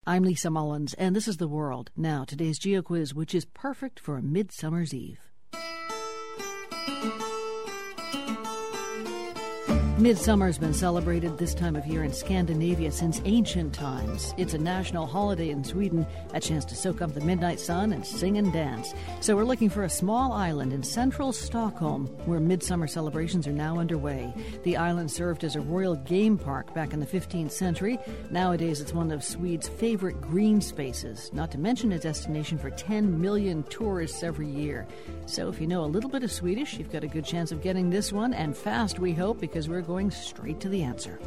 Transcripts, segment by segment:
I'm Lisa Mullins, and this is The World. Now, today's GeoQuiz, which is perfect for a midsummer's eve. Midsummer has been celebrated this time of year in Scandinavia since ancient times. It's a national holiday in Sweden, a chance to soak up the midnight sun and sing and dance. So we're looking for a small island in central Stockholm where midsummer celebrations are now underway. The island served as a royal game park back in the 15th century. Nowadays, it's one of Sweden's favorite green spaces, not to mention a destination for 10 million tourists every year. So if you know a little bit of Swedish, you've got a good chance of getting this one, and fast, we hope, because we're going straight to the answer.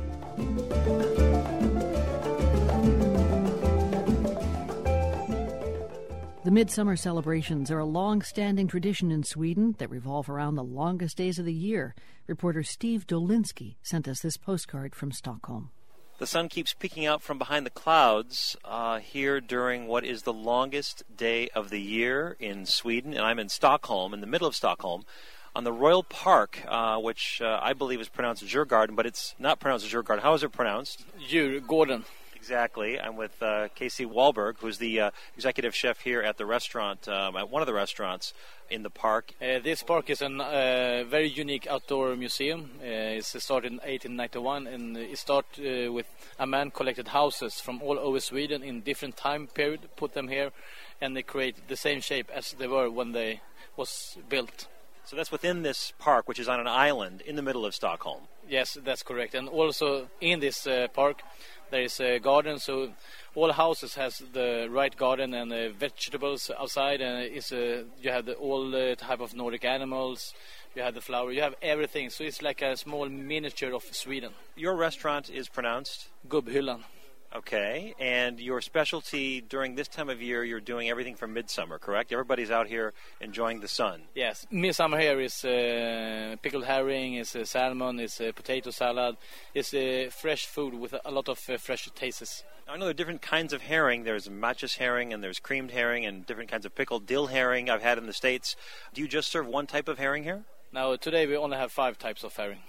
The midsummer celebrations are a long-standing tradition in Sweden that revolve around the longest days of the year. Reporter Steve Dolinsky sent us this postcard from Stockholm. The sun keeps peeking out from behind the clouds here during what is the longest day of the year in Sweden, and I'm in Stockholm, in the middle of Stockholm, on the Royal Park, which I believe is pronounced Djurgården, but it's not pronounced Djurgården. How is it pronounced? Djurgården. Exactly. I'm with Casey Wahlberg, who's the executive chef here at the restaurant, at one of the restaurants in the park. This park is a very unique outdoor museum. It started in 1891, and it started with a man collected houses from all over Sweden in different time period, put them here, and they create the same shape as they were when they was built. So that's within this park, which is on an island in the middle of Stockholm. Yes, that's correct. And also in this park, there is a garden. So all houses has the right garden and vegetables outside. And you have all type of Nordic animals. You have the flower. You have everything. So it's like a small miniature of Sweden. Your restaurant is pronounced? Gubbhyllan. Okay, and your specialty during this time of year, you're doing everything for midsummer, correct? Everybody's out here enjoying the sun. Yes, midsummer here is pickled herring, is salmon, is potato salad, is fresh food with a lot of fresh tastes. I know there are different kinds of herring. There's matches herring and there's creamed herring and different kinds of pickled dill herring I've had in the States. Do you just serve one type of herring here? Now, today we only have 5 types of herring.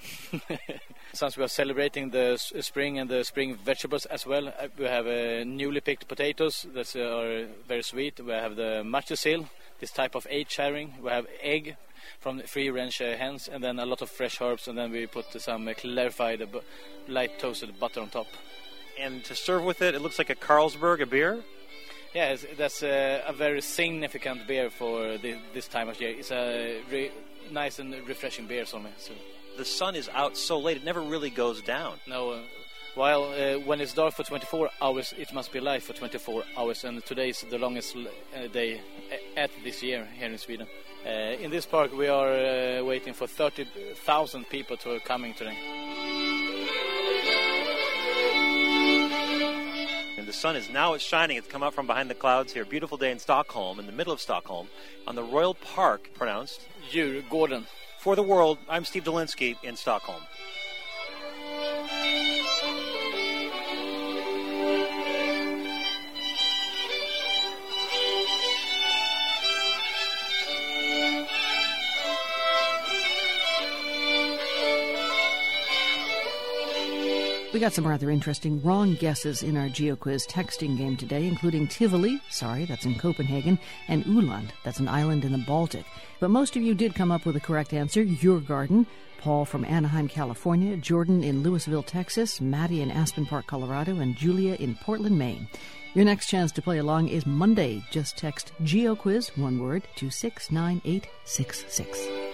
Since we are celebrating the spring and the spring vegetables as well, we have newly picked potatoes that are very sweet. We have the matjessill, this type of aged herring. We have egg from free-range hens, and then a lot of fresh herbs, and then we put some clarified, light toasted butter on top. And to serve with it, it looks like a Carlsberg, a beer? Yeah, that's a very significant beer for this time of year. It's a nice and refreshing beer for me. So. The sun is out so late, it never really goes down. No, while when it's dark for 24 hours, it must be light for 24 hours, and today is the longest day at this year here in Sweden. In this park, we are waiting for 30,000 people to coming today. And the sun is now shining. It's come out from behind the clouds here. Beautiful day in Stockholm, in the middle of Stockholm, on the Royal Park, pronounced Djurgården. For The World, I'm Steve Dolinsky in Stockholm. We got some rather interesting wrong guesses in our GeoQuiz texting game today, including Tivoli, that's in Copenhagen, and Öland, that's an island in the Baltic. But most of you did come up with the correct answer, Djurgården. Paul from Anaheim, California, Jordan in Louisville, Texas, Maddie in Aspen Park, Colorado, and Julia in Portland, Maine. Your next chance to play along is Monday. Just text GeoQuiz, one word, to 69866.